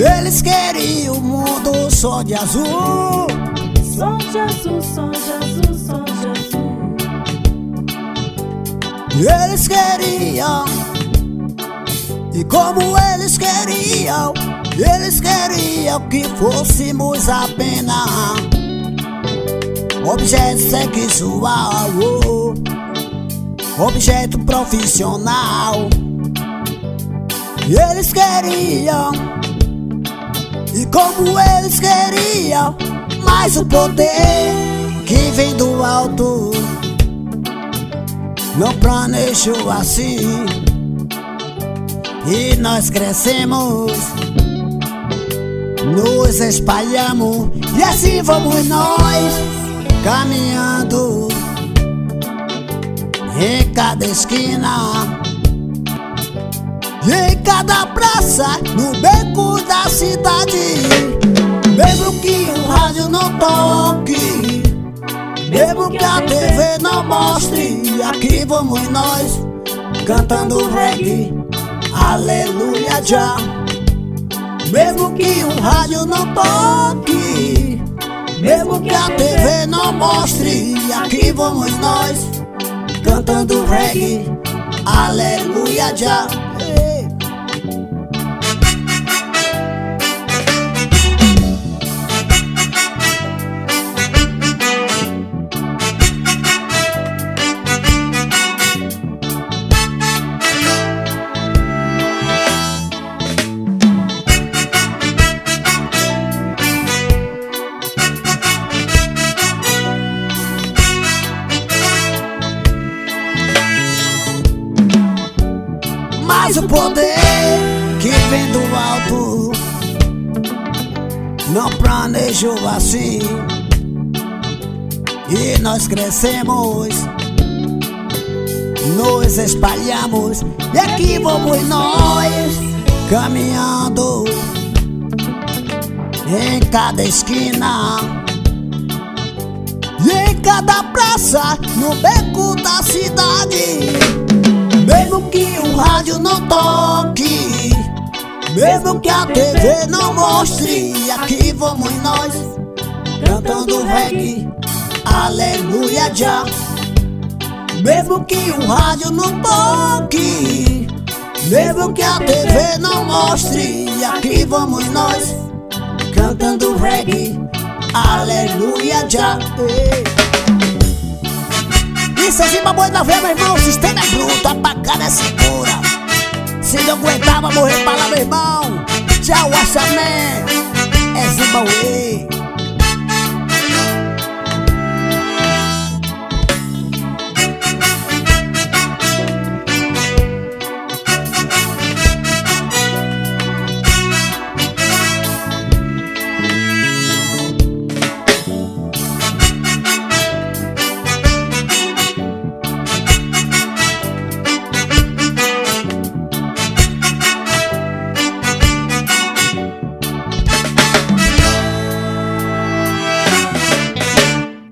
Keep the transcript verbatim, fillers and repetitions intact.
Eles queriam o mundo só de azul. Só Jesus, só Jesus, só Jesus. Eles queriam, e como eles queriam, eles queriam que fôssemos apenas objeto sexual, objeto profissional. Eles queriam, e como eles queriam, mas o poder que vem do alto não planejou assim. E nós crescemos, nos espalhamos, e assim vamos nós caminhando em cada esquina, em cada praça, no beco da cidade. Mesmo que o rádio não toque, mesmo que a T V não mostre, aqui vamos nós cantando reggae, aleluia já. Mesmo que o rádio não toque, mesmo que a T V não mostre, aqui vamos nós cantando reggae, aleluia já. Mas o poder que vem do alto não planejou assim. E nós crescemos, nos espalhamos, e aqui vamos nós caminhando em cada esquina, e em cada praça, no beco da cidade. Mesmo que o rádio não toque, mesmo que a T V não mostre, aqui vamos nós cantando reggae, aleluia já. Mesmo que o rádio não toque, mesmo que a T V não mostre, aqui vamos nós cantando reggae, aleluia já. Isso é Zimbabwe na veia, meu irmão. O sistema é bruto, a pacada é segura. Se não aguentava morrer pra lá, meu irmão. Tchau, Axamé. É Zimbabwe.